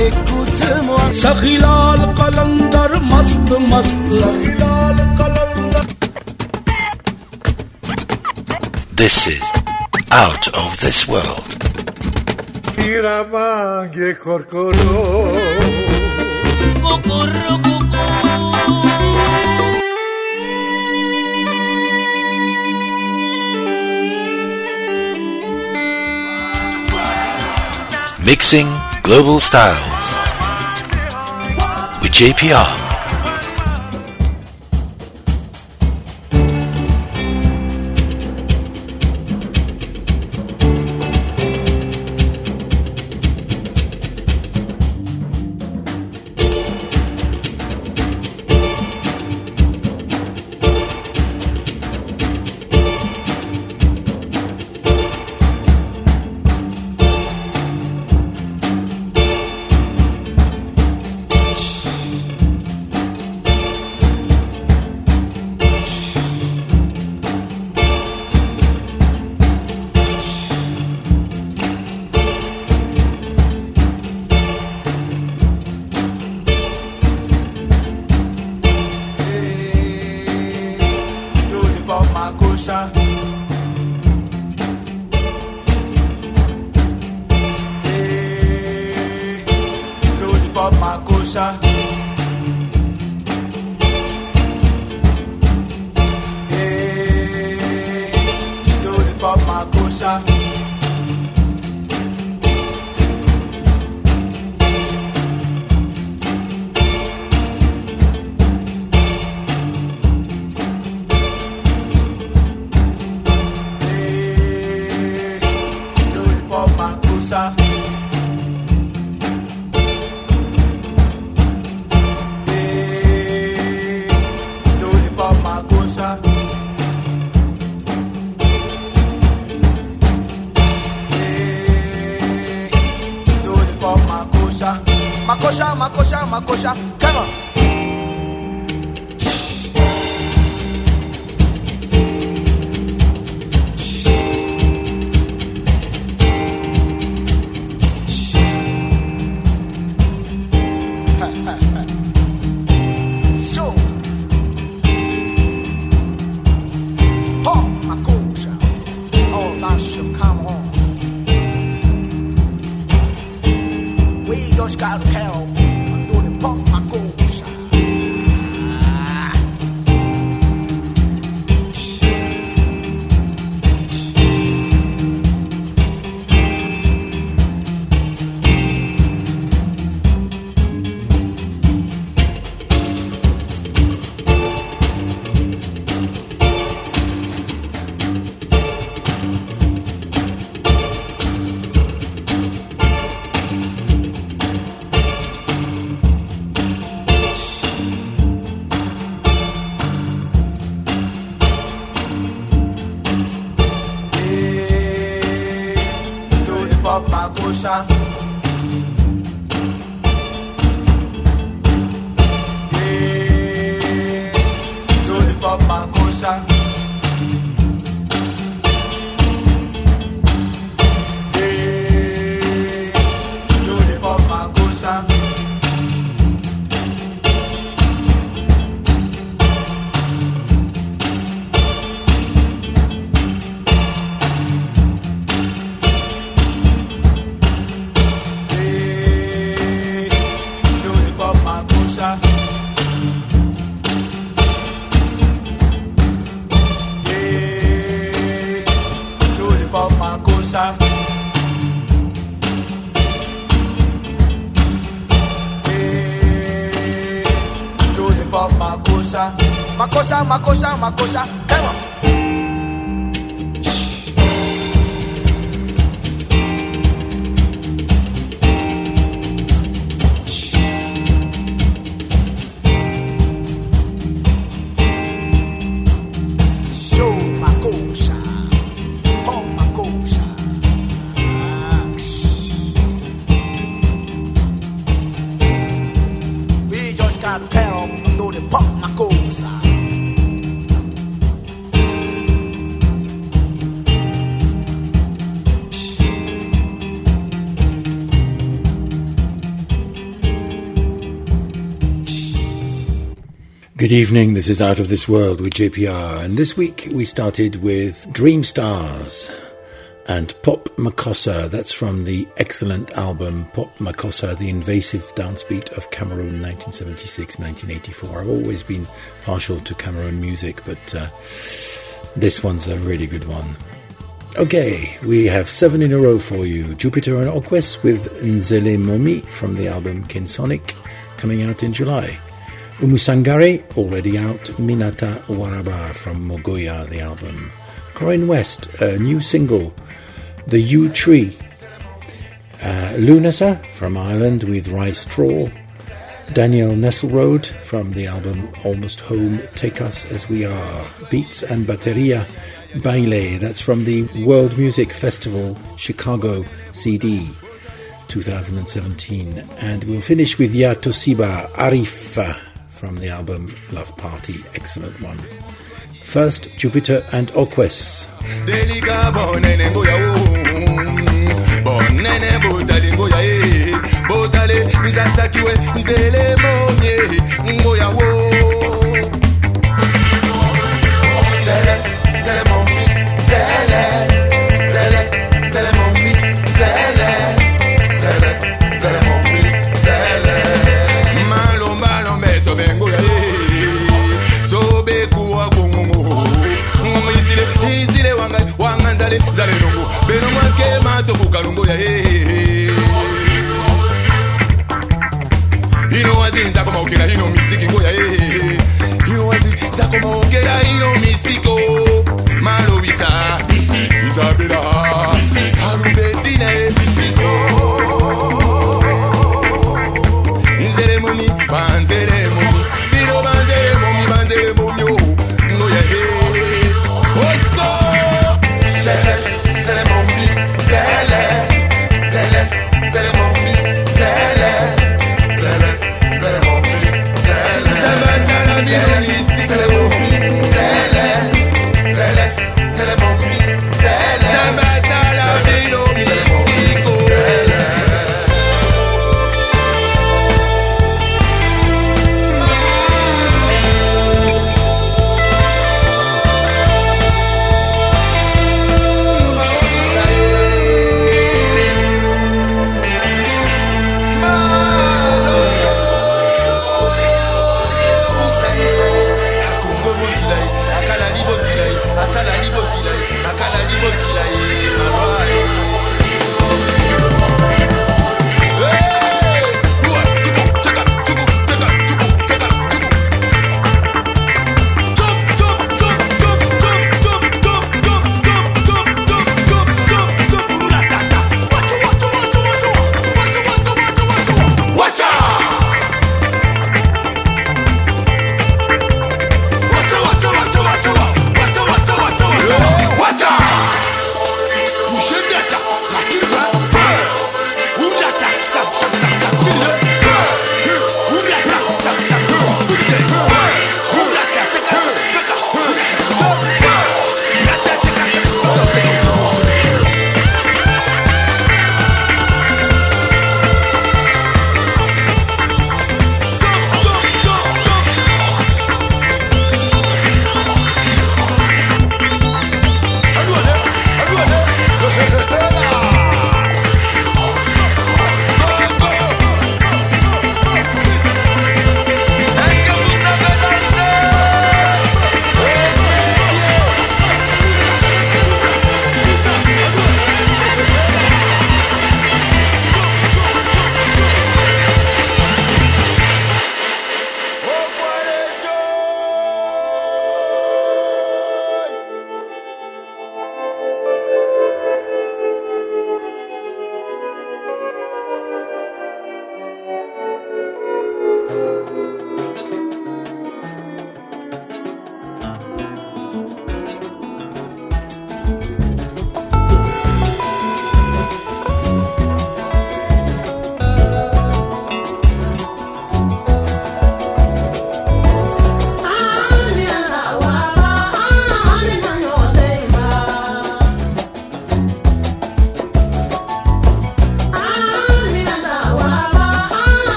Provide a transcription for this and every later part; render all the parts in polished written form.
écoute-moi. Sakhilal Qalandar mast mast. Sakhilal Qalandar. This is Out of This World. Iramange korkoro. Kokorro koko. Mixing Global Styles with JPR. Makosha, come on. Makosha, come on. We just gotta count, do the pop Makosa. Good evening, this is Out of This World with JPR, and this week we started with Dream Stars and Pop Makossa. That's from the excellent album Pop Makossa, the invasive dance beat of Cameroon 1976-1984. I've always been partial to Cameroon music, but this one's a really good one. Okay, we have 7 in a row for you. Jupiter and Okwes with Nzele Momi from the album Kinsonic, coming out in July. Umusangare, already out. Minata Waraba from Mogoya, the album. Corinne West, a new single, The Yew Tree. Lunasa from Ireland with Rice Straw. Daniel Nesselrode from the album Almost Home, Take Us As We Are. Beats and Bateria Baile, that's from the World Music Festival Chicago CD 2017. And we'll finish with Ya Tosiba Arifa from the album Love Party, excellent one. First, Jupiter and Okwes. Zele,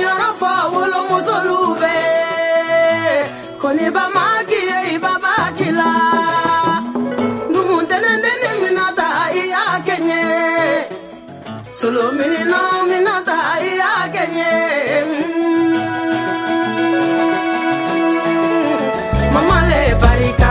yoro fa wolo mozolube koni ba magi e baba kila numunde nende minata iya kenye solo minino minata iya kenye mama le barika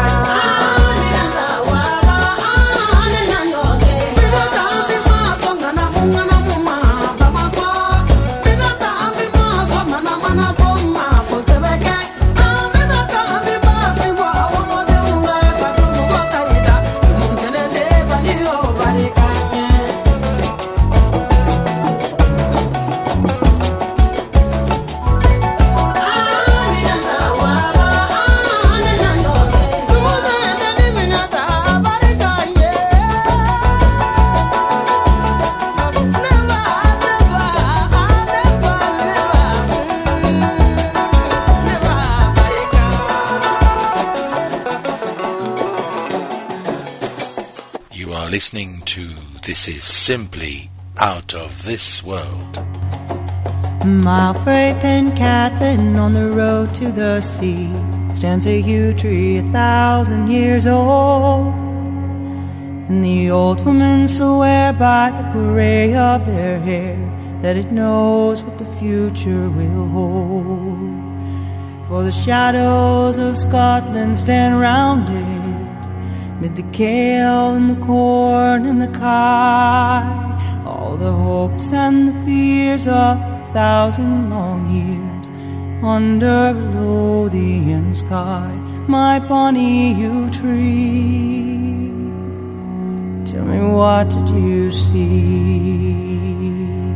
Listening to This Is Simply Out of This World. Malfrey Pencatlin on the road to the sea stands a yew tree 1,000 years old, and the old women swear by the grey of their hair that it knows what the future will hold. For the shadows of Scotland stand round it, mid the kale and the corn and the kye, all the hopes and the fears of 1,000 long years under a Lothian sky. My bonny yew tree, tell me, what did you see?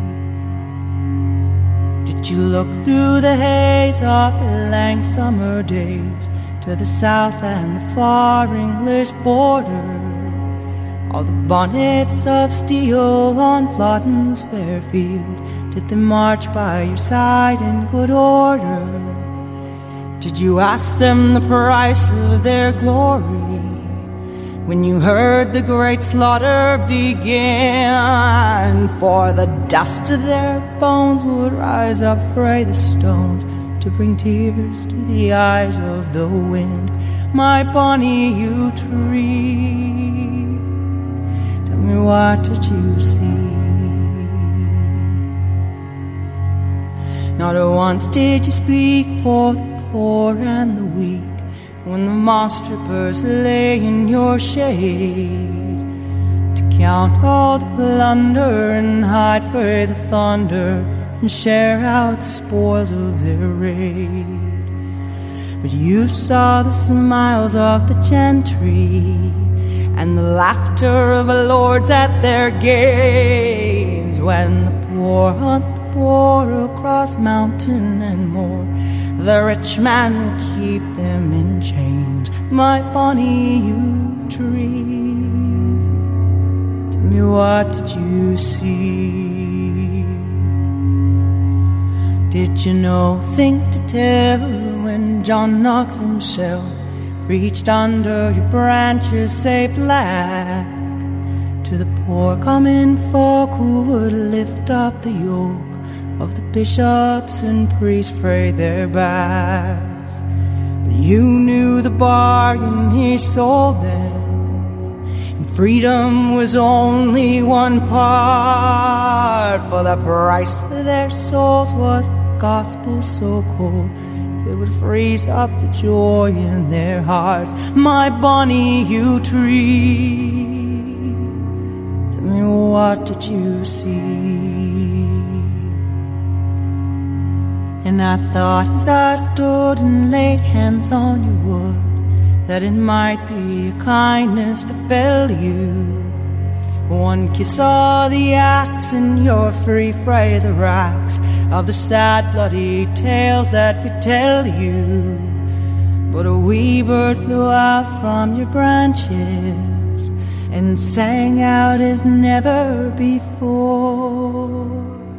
Did you look through the haze of the lank summer days to the south and the far English border? All the bonnets of steel on Flodden's fair field, did they march by your side in good order? Did you ask them the price of their glory when you heard the great slaughter begin? For the dust of their bones would rise up frae the stones to bring tears to the eyes of the wind. My bonny yew tree, tell me, what did you see? Not once did you speak for the poor and the weak when the moss strippers lay in your shade, to count all the plunder and hide for the thunder and share out the spoils of their raid. But you saw the smiles of the gentry and the laughter of the lords at their games, when the poor hunt the poor across mountain and moor, the rich man will keep them in chains. My bonny yew tree, tell me, what did you see? Did you know, think to tell, when John Knox himself reached under your branches, say black, to the poor common folk who would lift up the yoke of the bishops and priests frae their backs? But you knew the bargain he sold them, and freedom was only one part, for the price of their souls was gospel so cold it would freeze up the joy in their hearts. My bonny yew tree, tell me, what did you see? And I thought as I stood and laid hands on your wood, that it might be a kindness to fell you. One kiss of the axe and you're free frae the racks of the sad bloody tales that we tell you. But a wee bird flew out from your branches and sang out as never before.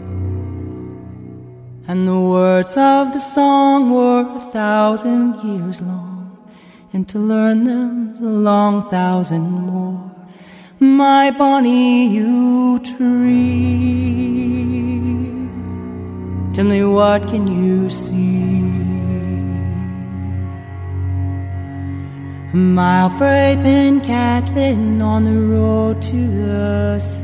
And the words of the song were 1,000 years long, and to learn them a long 1,000 more. My bonny yew tree, Tell me, what can you see? My freight been cackling on the road to the sea.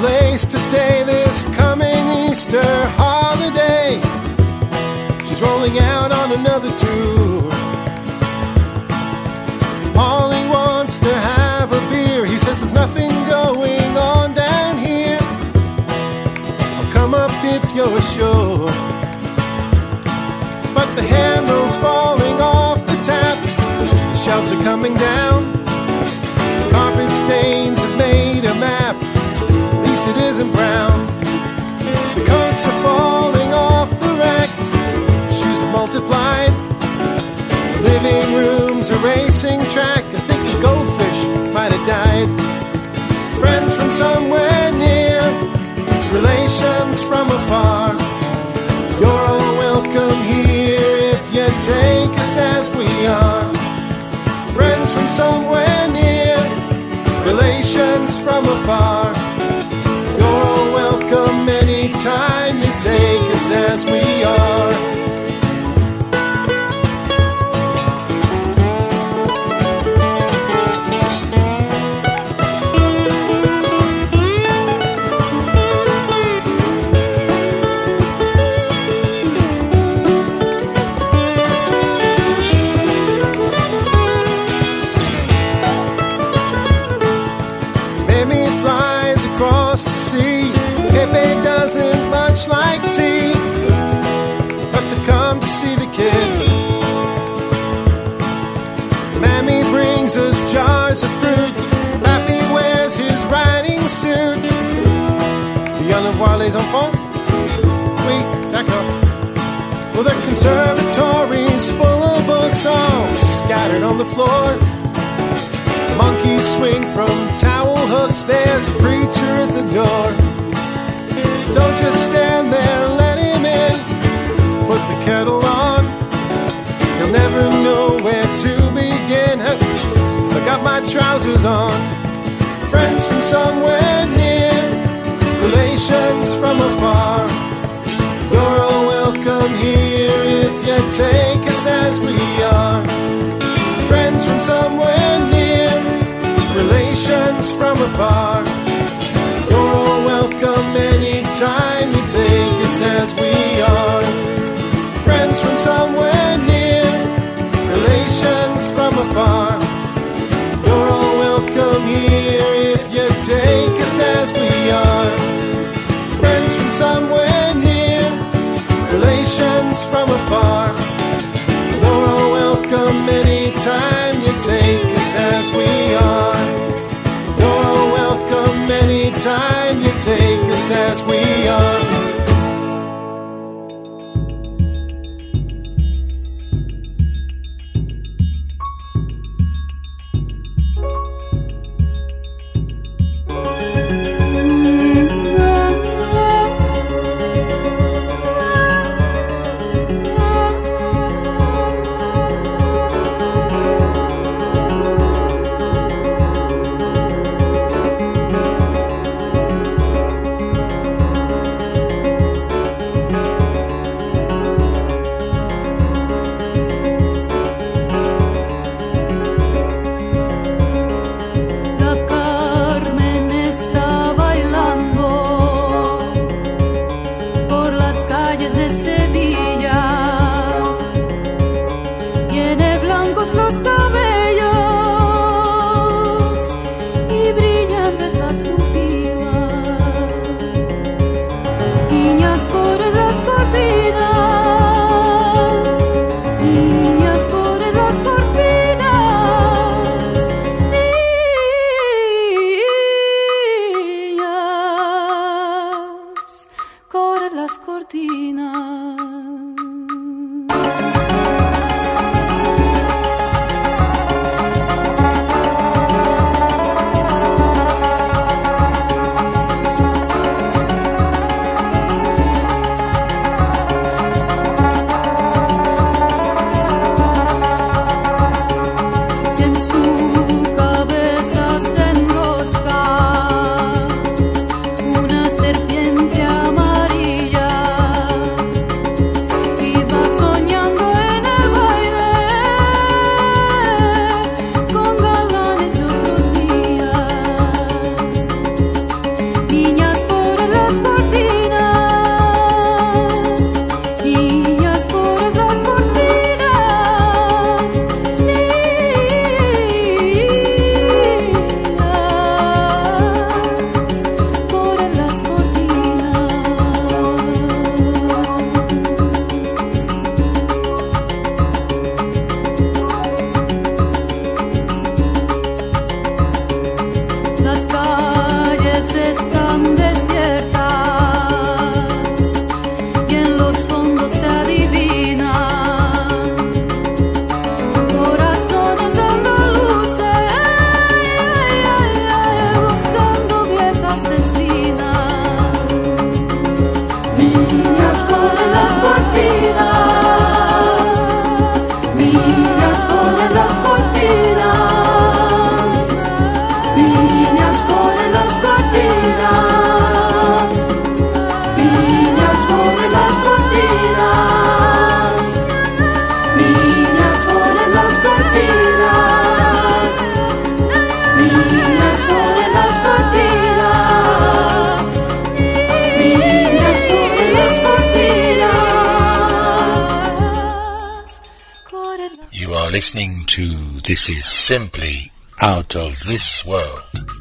place to stay this coming Easter holiday. She's rolling out on another tour. Paulie wants to have a beer. He says there's nothing going on down here. I'll come up if you're sure. But the handle's falling off the tap. The shelves are coming down. The carpet stains have made a map. At least it isn't brown. The coats are falling off the rack. Shoes have multiplied. Living room's a racing track. I think the goldfish might have died. Friends from somewhere near, relations from afar. You're all welcome here if you take us as we are. Friends from somewhere near, relations from afar. You're all welcome anytime you take us as we are. Pepe doesn't much like tea, but they've come to see the kids. Mammy brings us jars of fruit. Pappy wears his riding suit. Bien le voir les enfants? Oui, d'accord. Well, the conservatory's full of books all scattered on the floor. Monkeys swing from towel hooks. There's a preacher at the door. Don't just stand there, let him in. Put the kettle on. You'll never know where to begin. I got my trousers on. Friends from somewhere near, relations from afar. You're all welcome here if you take us as we are. Friends from somewhere near, relations from afar. You're all welcome anytime you take us as we are. Friends from somewhere near, relations from afar. You're all welcome here if you take us as we are. Friends from somewhere near, relations from afar. You're all welcome anytime you take us as we are. You're all welcome anytime you take us as we are. Listening to This Is Simply Out of This World.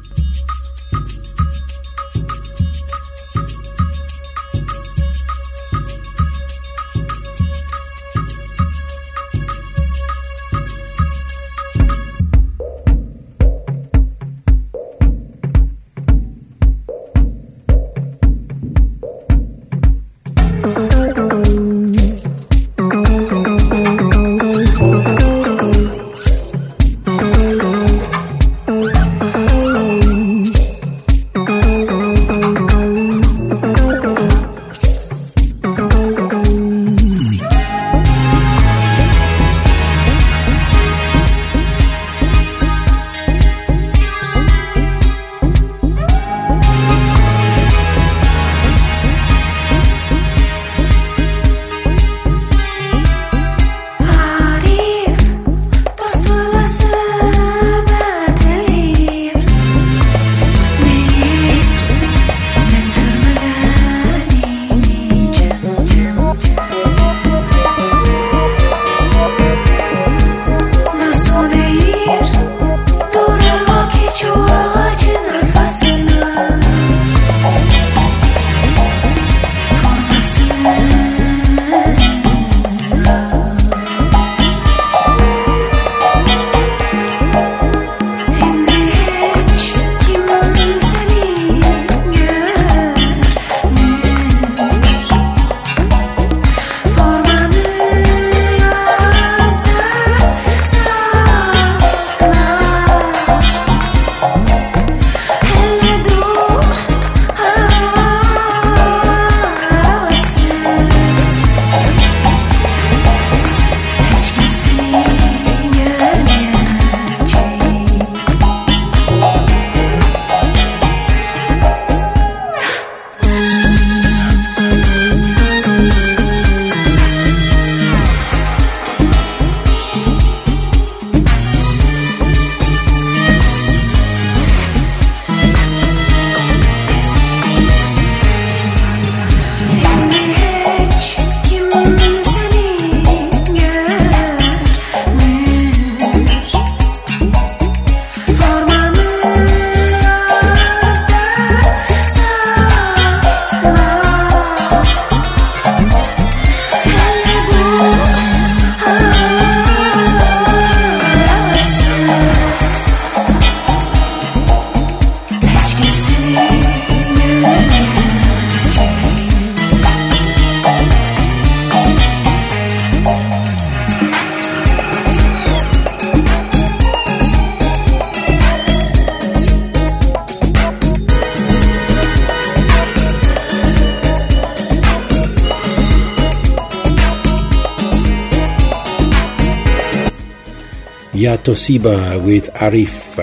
Ya Tosiba with Arif.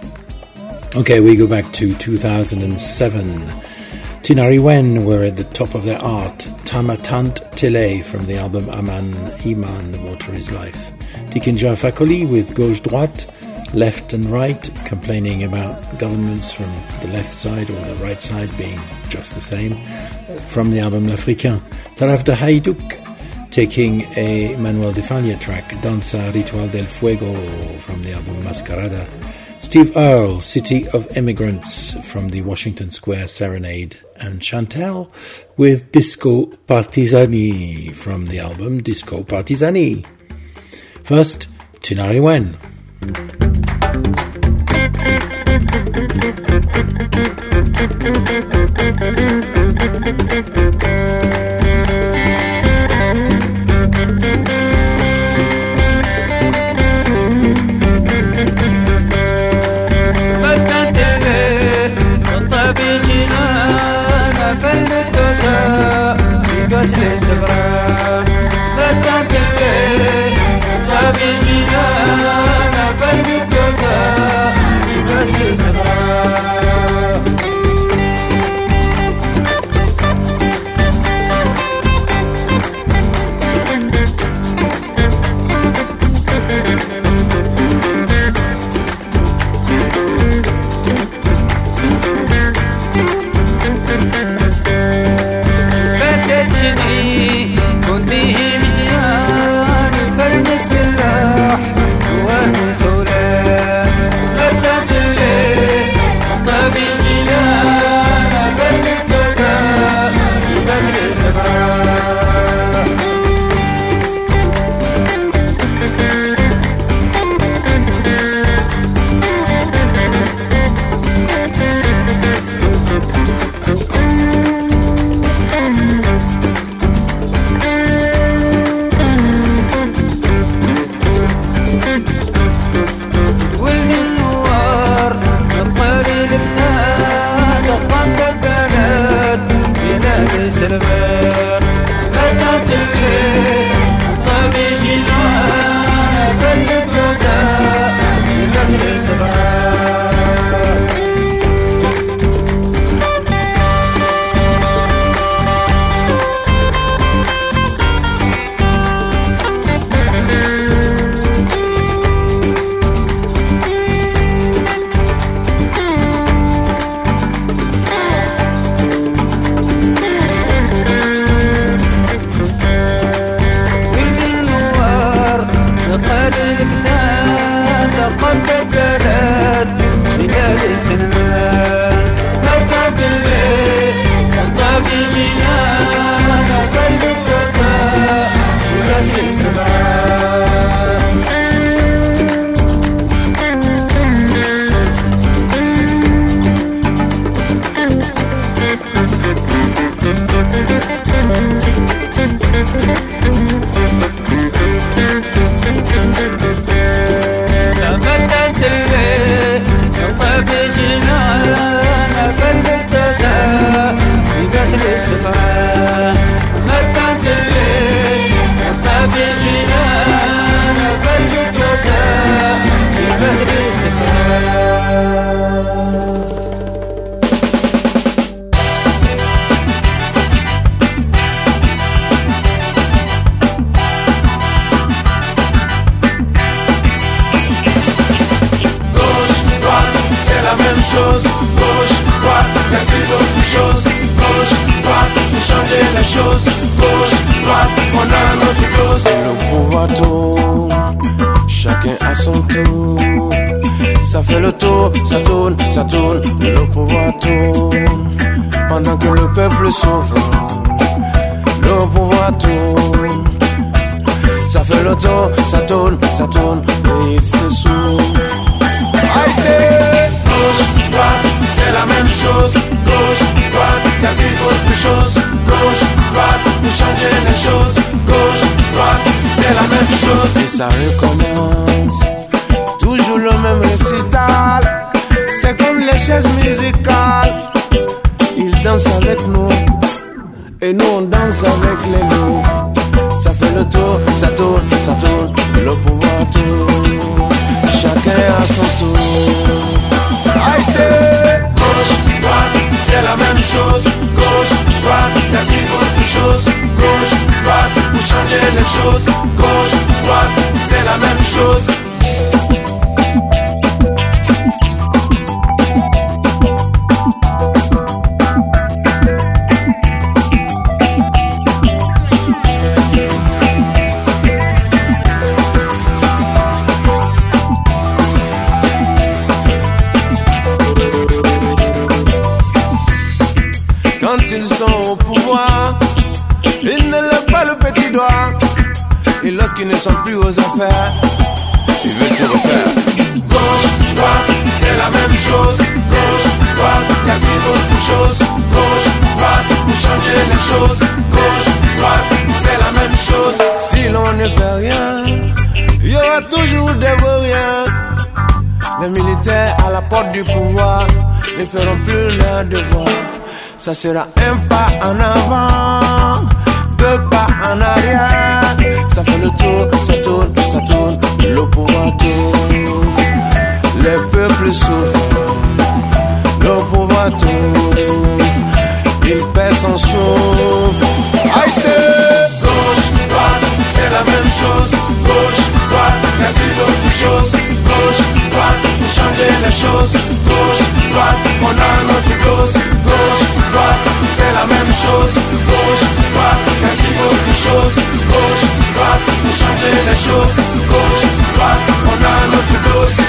Okay, we go back to 2007. Tinari Wen were at the top of their art. Tamatant Tele from the album Aman Iman, The Water is Life. Tikinja Fakoli with Gauche Droite, left and right, complaining about governments from the left side or the right side being just the same, from the album L'Africain. Taraf de Haïdouk, taking a Manuel de Falla track, Danza Ritual del Fuego, from the album Mascarada. Steve Earle, City of Immigrants, from the Washington Square Serenade. And Chantel with Disco Partisani, from the album Disco Partisani. First, Tinari Wen. Love you. choses. Gauche, droite, y a-t-il autre chose? Gauche, droite, pour changer les choses. Gauche, droite, on a notre dose. Le pouvoir tourne, chacun à son tour. Ça fait le tour, ça tourne, le pouvoir tourne. Pendant que le peuple souffre, le pouvoir tourne. Ça fait le tour, ça tourne, et il se souffle. I say, gauche, droite, c'est la même chose. Gauche, droite, y a-t-il autre chose? Gauche, droite, pour changer les choses. Gauche, droite, c'est la même chose. Et ça recommence, toujours le même récital. C'est comme les chaises musicales. Ils dansent avec nous, et nous on danse avec les loups. Ça fait le tour, ça tourne, le pouvoir tourne. Chacun à son tour. I say, gauche, droite, c'est la même chose. Gauche, droite, y a-t-il autre chose? Gauche, droite, pour changer les choses. Gauche, droite, c'est la même chose. Quand ils sont au pouvoir, ils ne lèvent pas le petit doigt. Et lorsqu'ils ne sont plus aux affaires, ils veulent tout refaire. Gauche, droite, c'est la même chose. Gauche, droite, y a-t-il autre chose? Gauche, droite, pour changer les choses. Gauche, droite, c'est la même chose. Si l'on ne fait rien, il y aura toujours des vauriens. Les militaires à la porte du pouvoir ne feront plus leur devoir. Ça sera un pas en avant, deux pas en arrière. Ça fait le tour, ça tourne, le pouvoir tourne. Les peuples souffrent, le pouvoir tourne. Il perd son souffle. I say, gauche, droite, c'est la même chose. Gauche, droite, y a-t-il autre chose? Gauche, droite, pour changer les choses. Gauche, droite, on a notre dose. Gauche, droite, c'est la même chose. Gauche, droite, y a-t-il autre chose? Gauche, droite, pour changer les choses. Gauche, droite, on a notre dose.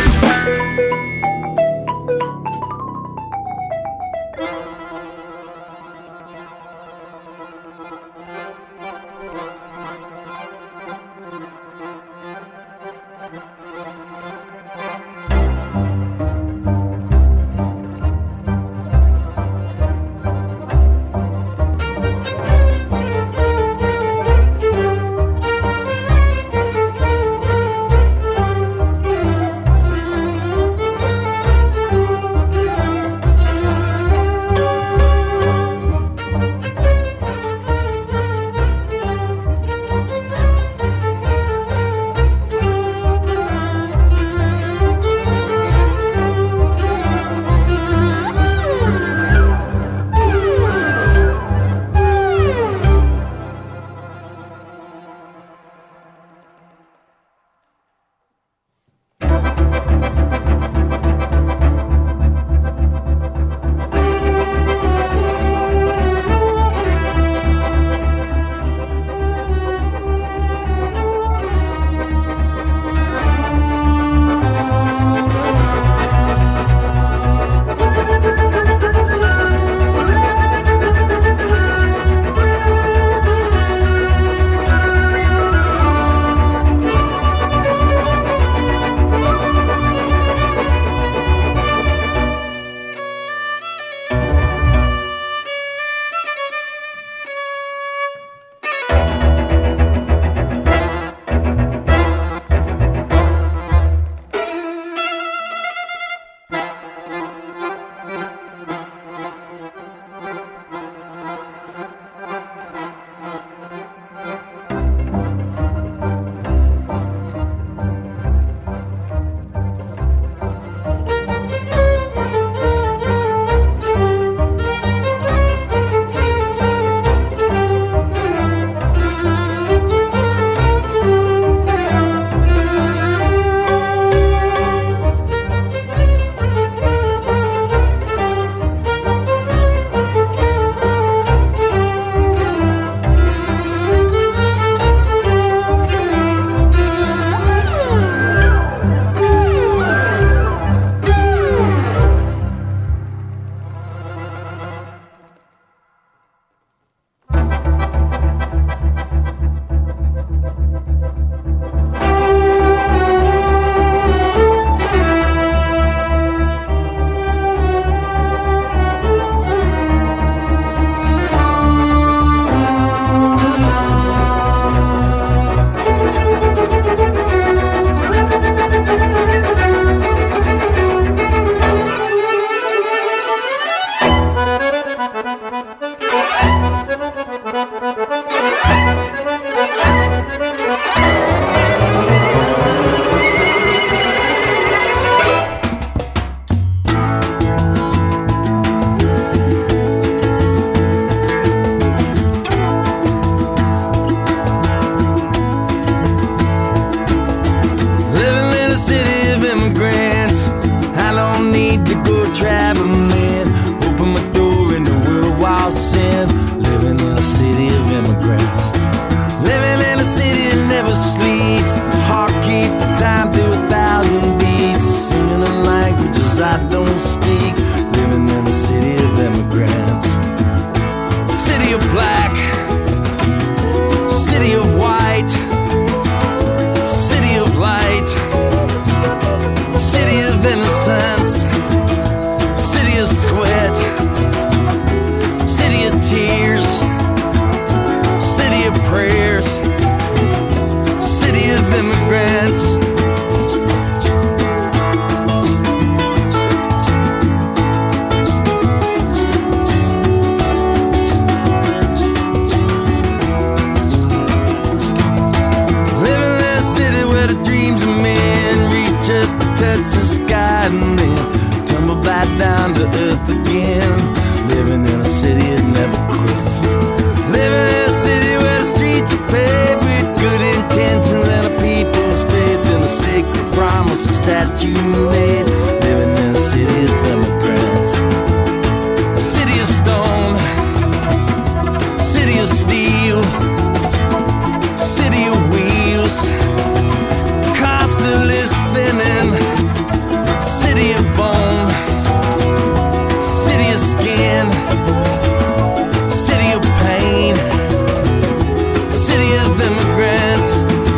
touch the sky and then tumble back down to earth again. Living in a city that never quits. Living in a city where the streets are paved with good intentions and a people's faith in the sacred promises that you made. Living in a city of immigrants. A city of stone, city of steel, city of wheels, constantly spinning. City of bone, city of skin, city of pain, city of immigrants.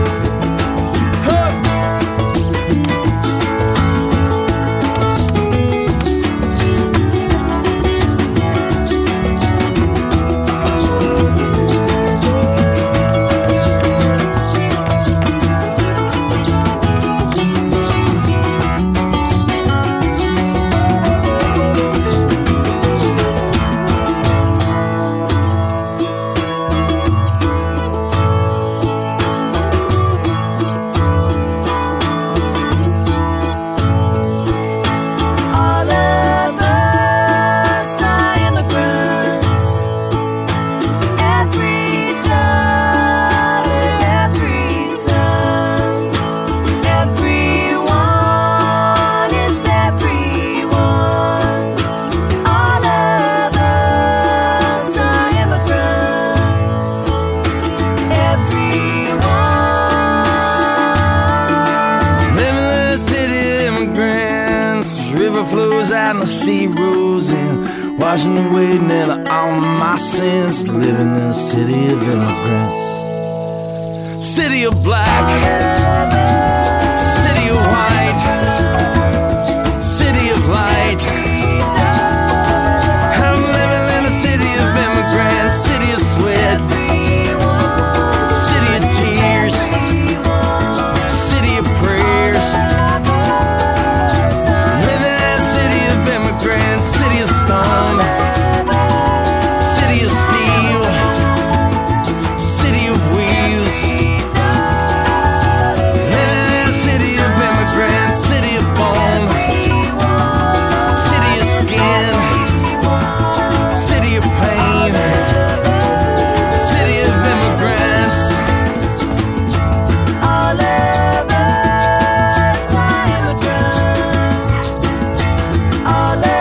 Washing away nearly all my sins. Living in a city of immigrants. City of black, city of white, city of light. I'm living in a city of immigrants. City of sweat, city of tears, city of prayers. Living in a city of immigrants. City of stone, city of steel, city of wheels. Living in a city of immigrants. City of bone, city of skin, city of pain, city of immigrants. All of us are immigrants. All of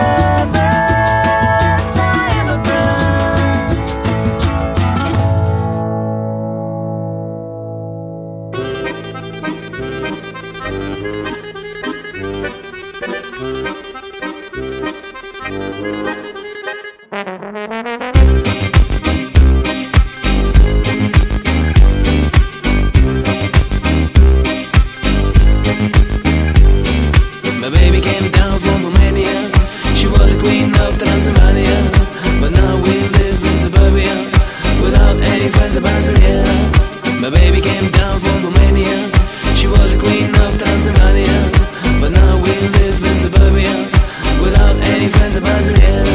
my baby came down from Romania. She was a queen of Transylvania, but now we live in suburbia without any friends of Barcelona. My baby came down from Romania. She was a queen of Transylvania, but now we live in suburbia without any friends of Barcelona.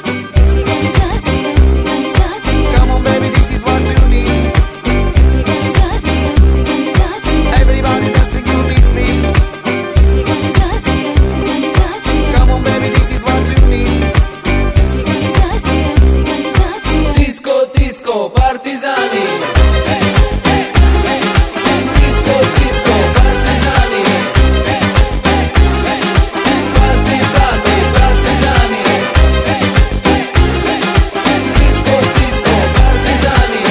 Come on, baby, this is what you need. Everybody dancing to this beat. Come on, baby, this is what you need. Disco, disco, partizani. Disco, disco, partizani. Party, party, partizani. Disco, disco, partizani.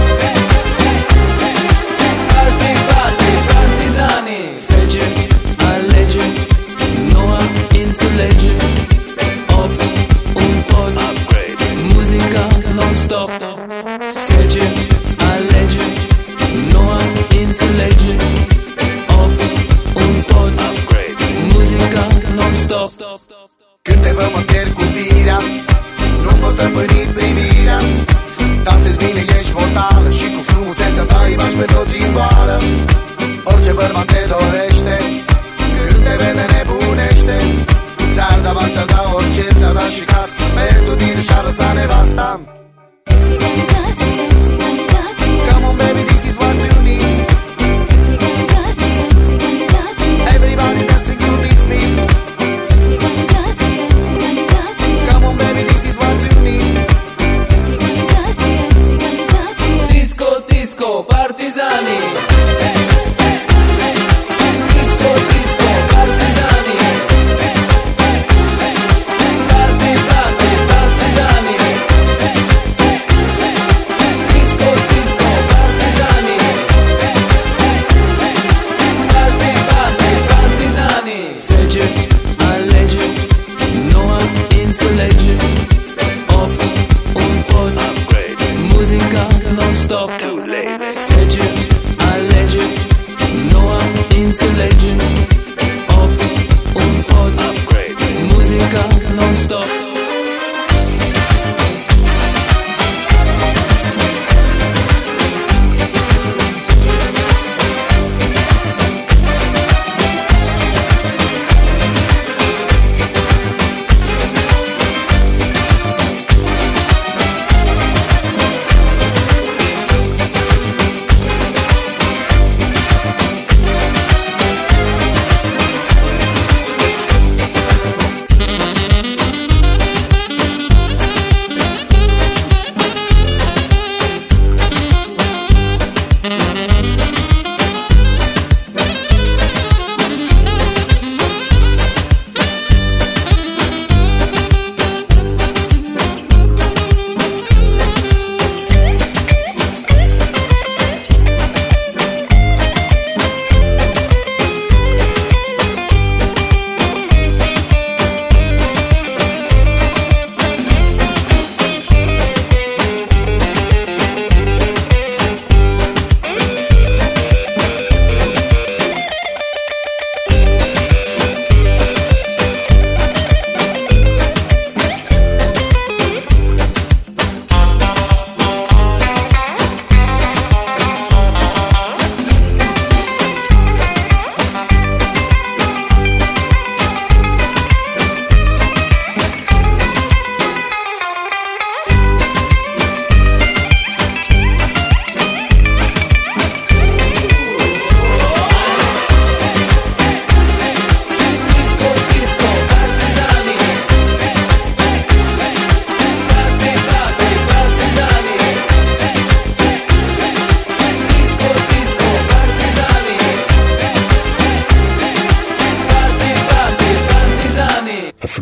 Party, party, partizani. Sece, alege, noua înțelege. Opt, un pod, muzica non-stop. Sece, alege, noua înțelege. Opt, un pod, muzica non-stop. Când te văd mă pierd cu firea, nu pot stăpâni privirea. Dansezi bine, ești mortală și cu frumusețea ta îi bași pe toți în goală. Orice bărbat te dorește, când te vede nebunește. Ți-ar da bani, ți-ar da orice, ți-ar da și casă. Pentru tine și-ar lăsa nevasta. Come on baby, this is what you need. Everybody dancing to this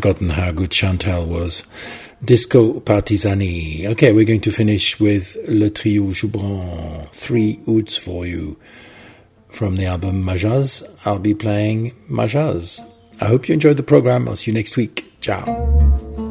forgotten how good Chantal was. Disco Partisani. Okay, we're going to finish with Le Trio Joubran, 3 ouds for you. From the album Majaz, I'll be playing Majaz. I hope you enjoyed the program. I'll see you next week. Ciao.